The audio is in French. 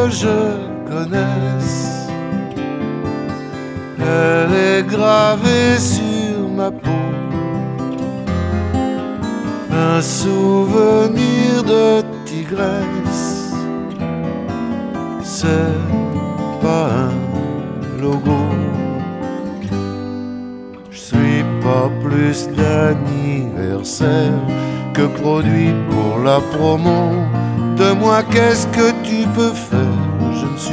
je connaisse. Elle est gravée sur ma peau, un souvenir de tigresse. C'est pas un logo. Je suis pas plus d'anniversaire que produit pour la promo. De moi, qu'est-ce que tu peux faire? Je ne suis